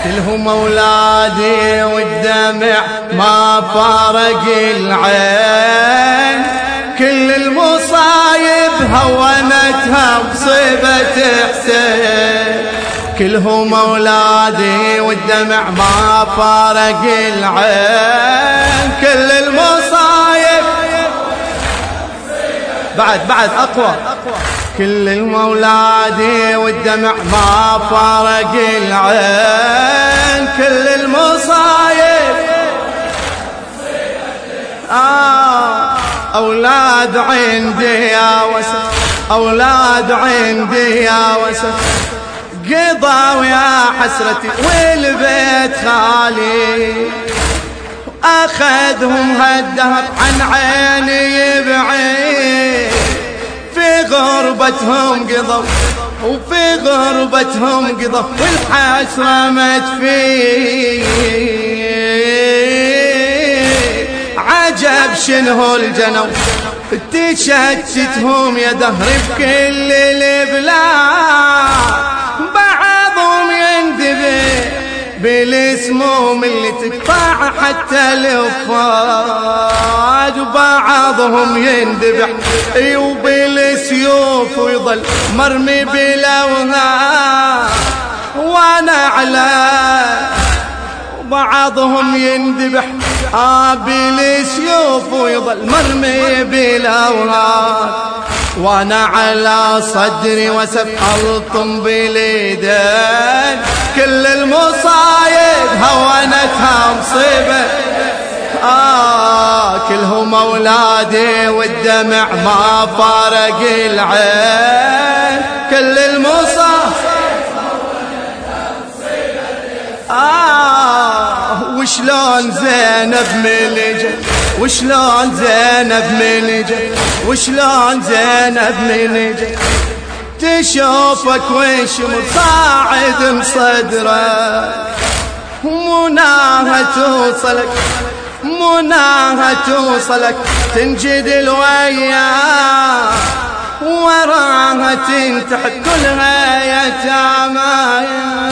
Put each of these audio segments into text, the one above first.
كلهم أولادي والدمع ما فارق العين، كل المصايب هونتها مصيبة حسين. كلهم أولادي والدمع ما فارق العين، كل المصايب بعد أقوى. كل المولادي والدمع ما فارق العين، كل المصايب أولاد عندي يا وسف، أولاد عندي يا وسف، قضوا يا حسرتي والبيت خالي، أخذهم هالدهر عن عيني بعيد، في غربتهم قضوا وفي غربتهم قضوا، والحسرة متفي. عجب شنو الجنو تشتتهم يا دهر بكل البلاد، بعضهم يندبه بالاسموم اللي تقطع حتى الافاد، وبعضهم يندبح وبالسيوف ويظل مرمي بلوها وانا على. بعضهم يندبح بالسيوف ويظل مرمي بلوها وانا على صدري وسف الطم باليدين. كل المصايب هونتها مصيبة، كلهم أولادي والدمع ما فارق العين، كل المصايب وشلون زينب من جت، وشلون زينب من جت، وشلون زينب من جت، تشوفك والشمر صاعد مصدرك، مناها توصلك مناها توصلك، تنجد وياك وراها تنتحب كلها يتامى،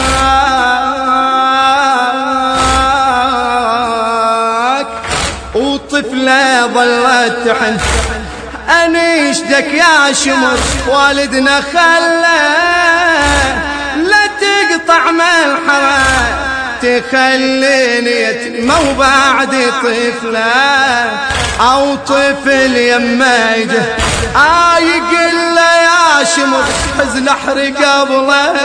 وطفلة ظلت تحن أنيشدك يا شمر والدنا خلى لا تقطع ملحمة، تخليني يتيمة وبعد طفلة أو طفل يما يجه يقول له يا شمر حزن أحرق قبله،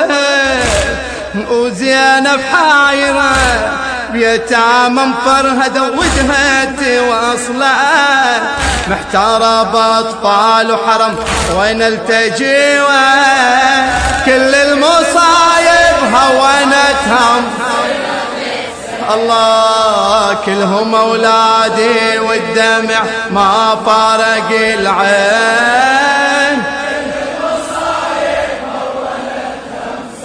وزينب حايرة بيتامى مفرهدة ودهت واصلة، محتارة بأطفال وحرم وين التجي، كل المصايب هونتهم الله. كلهم أولادي والدمع ما فارق العين،